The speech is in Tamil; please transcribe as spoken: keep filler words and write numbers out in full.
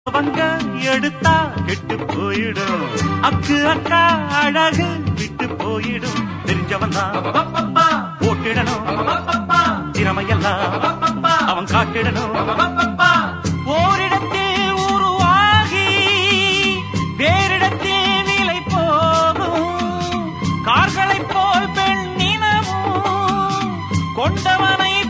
அவங்க எடுத்தா கெட்டு போயிடும். அக்கு அக்கா அழகு விட்டு போயிடும். தெரிஞ்சவன் தான் போட்டிடணும். திறமையெல்லாம் அவன் காட்டிடணும். ஓரிடத்தில் உருவாகி வேறிடத்தில் நிலை போகும். கார்களைப் போல் பெண்ணினமும் கொண்டவனை